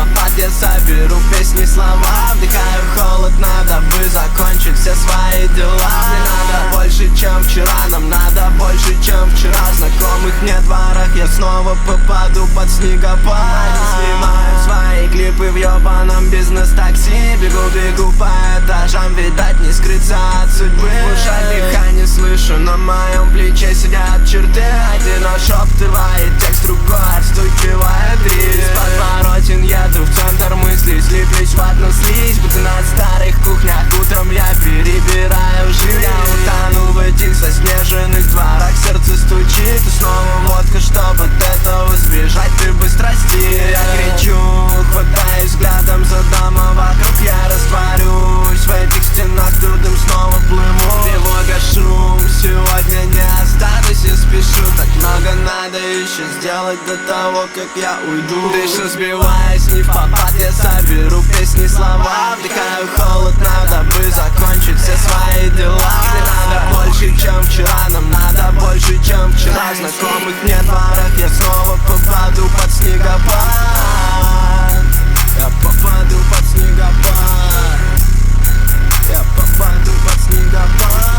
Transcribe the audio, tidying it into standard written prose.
попад, я соберу песни, слова. Вдыхаю холод, надо бы закончить все свои дела. Мне надо больше, чем вчера, нам надо больше, чем вчера. Знакомых нет в барах, я снова попаду под снегопад. Они снимают свои клипы в ёбаном бизнес-такси. Бегу по этажам, видать не скрыться от судьбы. В ушах дыхание слышу, на моем плече сидят черты. Один нашептывает текст, другой отстукивает рис. Подворотен еду в центр мыслей, слиплюсь в одну слизь. Будто на старых кухнях утром я перебираю жизнь. Я утону в этих заснеженных дворах, сердце стучит. И снова водка, чтобы от этого сбежать, ты быстро стих. Я кричу, хватаюсь взглядом за дома вокруг. Я растворюсь в этих стенах, трудом снова плыву. Тревога, шум, сегодня не останусь, я спешу. Так много надо еще сделать до того, как я уйду. Дышу, сбиваясь, не в попад, я соберу песни, слова. Вдыхаю холод, надо бы закончить все свои дела. Мне надо больше, чем вчера, нам надо больше, чем вчера. Знакомых нет в барах, я снова попаду под снегопад. Я попаду под снегопад. Я попаду под снегопад.